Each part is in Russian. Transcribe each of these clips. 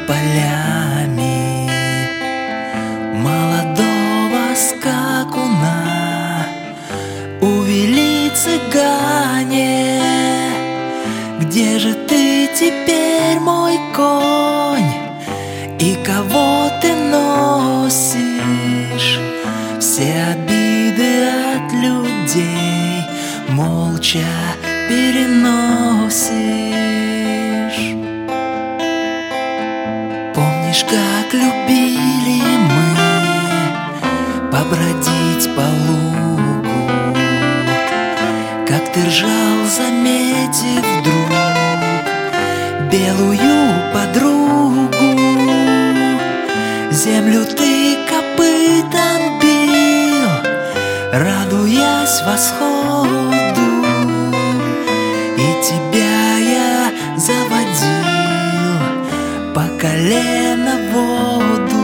полями молодого скакуна увели цыгане. Где же ты теперь, мой конь, и кого ты носишь? Все обиды от людей молча переносишь. Помнишь, как любили мы побродить по лугу, как ты ржал, заметив вдруг белую подругу? Землю ты копытом бил, радуясь восходу, и тебя я заводил по колено в воду.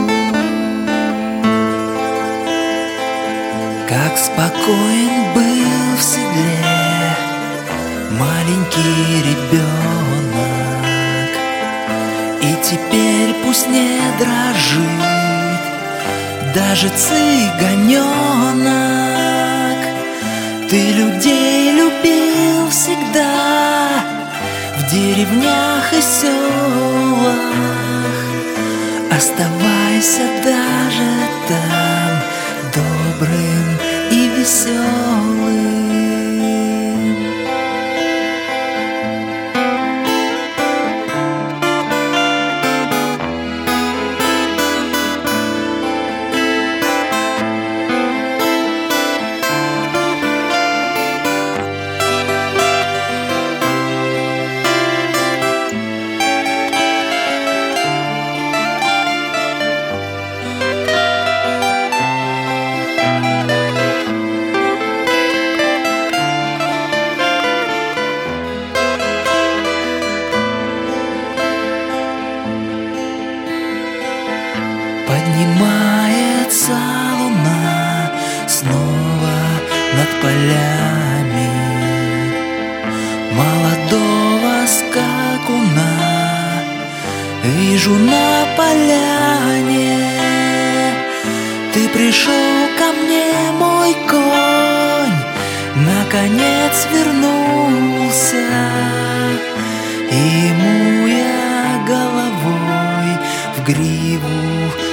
Как спокоен был в седле маленький ребенок, и теперь пусть не дрожит даже цыганенок. Ты людей любил всегда в деревнях и селах. Оставайся даже там добрым и веселым. Поднимается луна снова над полями молодого скакуна. Вижу на поляне, ты пришел ко мне, мой конь, наконец вернулся, и ему я головой в гриву